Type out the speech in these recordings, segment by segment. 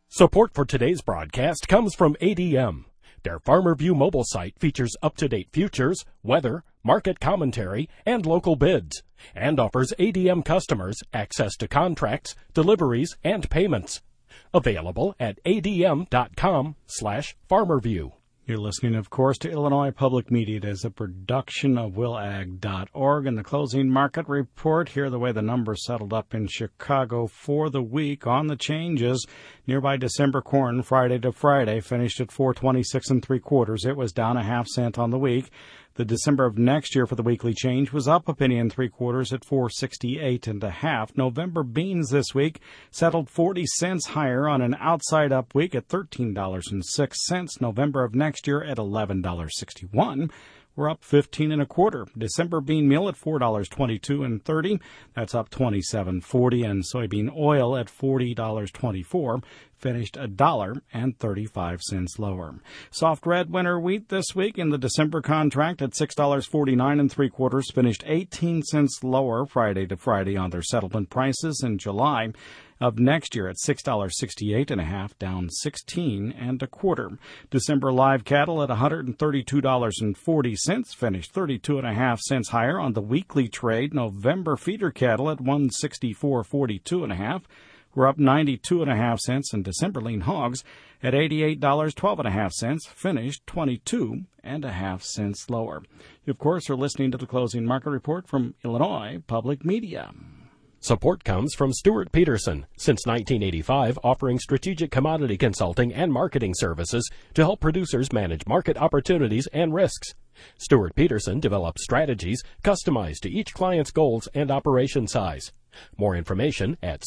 Support for today's broadcast comes from ADM. Their Farmer View mobile site features up-to-date futures, weather, market commentary, and local bids, and offers ADM customers access to contracts, deliveries, and payments. Available at adm.com/farmerview. You're listening, of course, to Illinois Public Media. It is a production of willag.org. And the closing market report, here the way the numbers settled up in Chicago for the week on the changes. Nearby December corn, Friday to Friday, finished at $4.26 3/4. It was down a half cent on the week. The December of next year for the weekly change was up a penny and 3/4 at $4.68 1/2. November beans this week settled 40 cents higher on an outside up week at $13.06. November of next year at $11.61. We're up 15 1/4. December bean meal at $4.22 30. That's up 27.40, and soybean oil at $40.24. Finished $1.35 lower. Soft red winter wheat this week in the December contract at $6.49 3/4. Finished 18 cents lower Friday to Friday on their settlement prices. In July of next year at $6.68 1/2, down 16 1/4. December live cattle at $132.40, finished 32 1/2 cents higher on the weekly trade. November feeder cattle at $164.42 1/2. We're up 92 1/2 cents, and December lean hogs at $88.12 1/2, finished 22 1/2 cents lower. You, of course, are listening to the closing market report from Illinois Public Media. Support comes from Stuart Peterson, since 1985 offering strategic commodity consulting and marketing services to help producers manage market opportunities and risks. Stuart Peterson develops strategies customized to each client's goals and operation size. More information at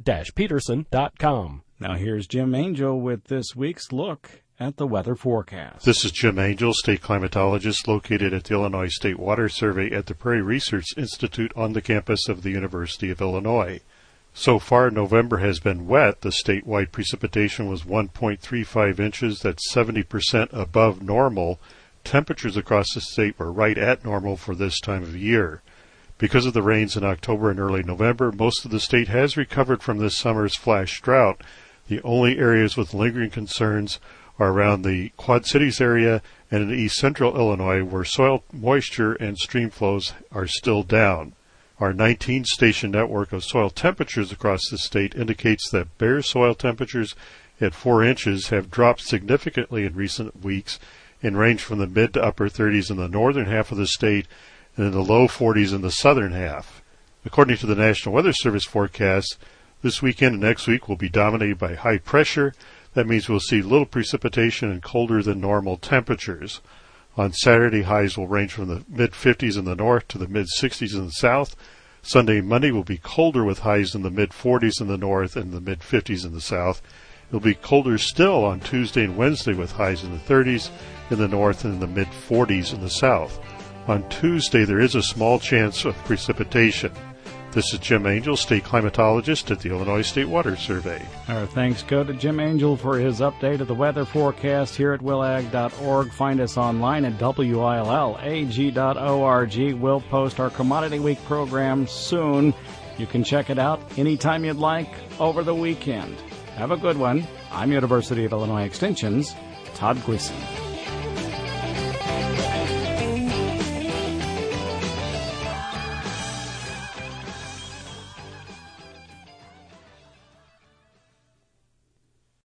stuart-peterson.com. Now here's Jim Angel with this week's look at the weather forecast. This is Jim Angel, state climatologist located at the Illinois State Water Survey at the Prairie Research Institute on the campus of the University of Illinois. So far, November has been wet. The statewide precipitation was 1.35 inches. That's 70% above normal. Temperatures across the state were right at normal for this time of year. Because of the rains in October and early November, most of the state has recovered from this summer's flash drought. The only areas with lingering concerns are around the Quad Cities area and in east central Illinois, where soil moisture and stream flows are still down. Our 19-station network of soil temperatures across the state indicates that bare soil temperatures at 4 inches have dropped significantly in recent weeks and range from the mid to upper 30s in the northern half of the state and in the low 40s in the southern half. According to the National Weather Service forecast, this weekend and next week will be dominated by high pressure. That means we'll see little precipitation and colder than normal temperatures. On Saturday, highs will range from the mid-50s in the north to the mid-60s in the south. Sunday and Monday will be colder with highs in the mid-40s in the north and the mid-50s in the south. It'll be colder still on Tuesday and Wednesday with highs in the 30s in the north and in the mid-40s in the south. On Tuesday, there is a small chance of precipitation. This is Jim Angel, state climatologist at the Illinois State Water Survey. Our thanks go to Jim Angel for his update of the weather forecast here at willag.org. Find us online at willag.org. We'll post our Commodity Week program soon. You can check it out anytime you'd like over the weekend. Have a good one. I'm University of Illinois Extension's Todd Gleason.